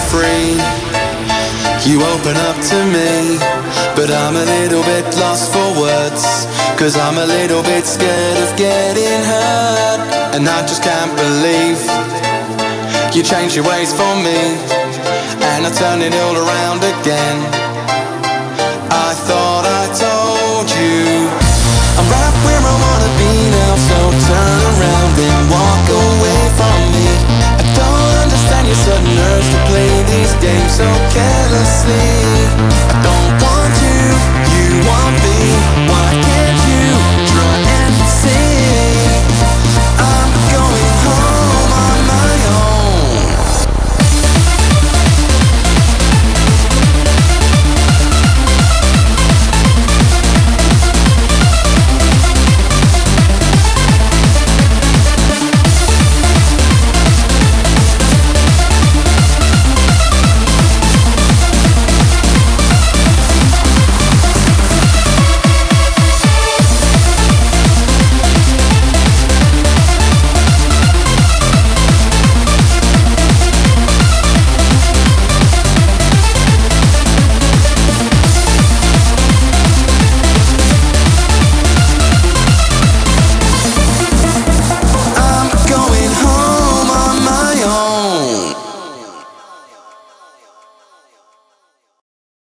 free. You open up to me, but I'm a little bit lost for words, 'cause I'm a little bit scared of getting hurt. And I just can't believe you changed your ways for me, and I turn it all around again. I thought I told you I'm right where I wanna be now, so turn around and walk away from me. I don't understand your sudden urge to play these games so carelessly.